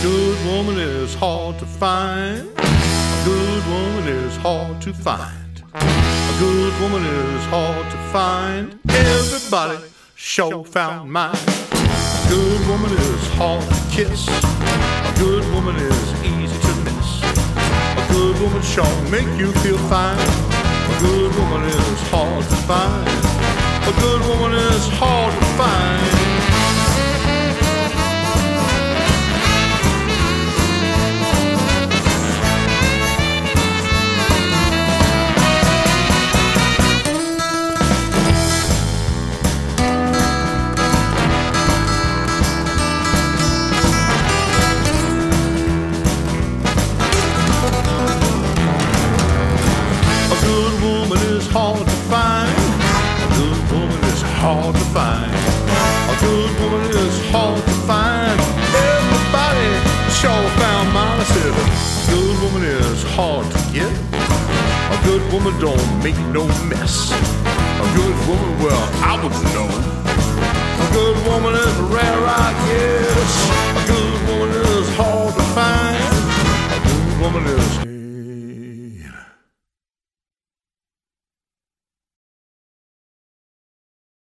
Good woman is hard to find. A good woman is hard to find. A good woman is hard to find. Everybody sure found mine. A good woman is hard to kiss. A good woman is easy to miss. A good woman sure make you feel fine. A good woman is hard to find. A good woman is hard to find. Hard to find. A good woman is hard to find. A good woman is hard to find. Everybody sure found mine. I said, a good woman is hard to get. A good woman don't make no mess. A good woman, well, I wouldn't know. A good woman is rare, I guess. A good woman is hard to find. A good woman is